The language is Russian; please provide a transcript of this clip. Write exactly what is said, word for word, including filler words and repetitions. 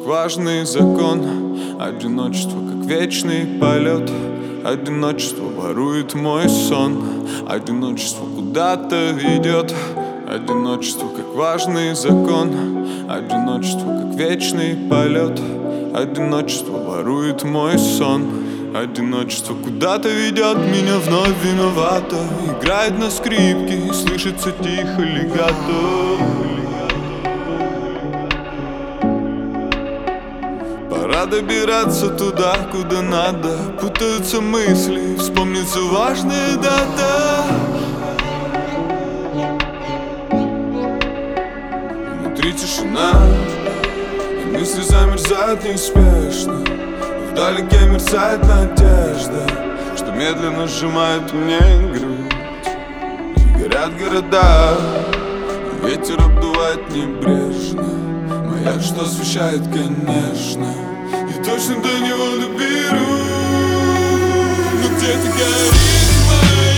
важный закон. Одиночество, как вечный полет. Одиночество ворует мой сон. Одиночество куда-то ведет. Одиночество, как важный закон. Одиночество, как вечный полет. Одиночество ворует мой сон. Одиночество куда-то ведет, меня вновь виновата. Играет на скрипке и слышится тихо легато. Пора добираться туда, куда надо. Путаются мысли, вспомнится важная дата. Внутри тишина, и мысли замерзают неспешно. Вдалеке мерцает надежда, что медленно сжимает мне грудь. И горят города, и ветер обдувает небрежно. Маяк, что освещает, конечно, и точно до него доберу. Но где-то горит моя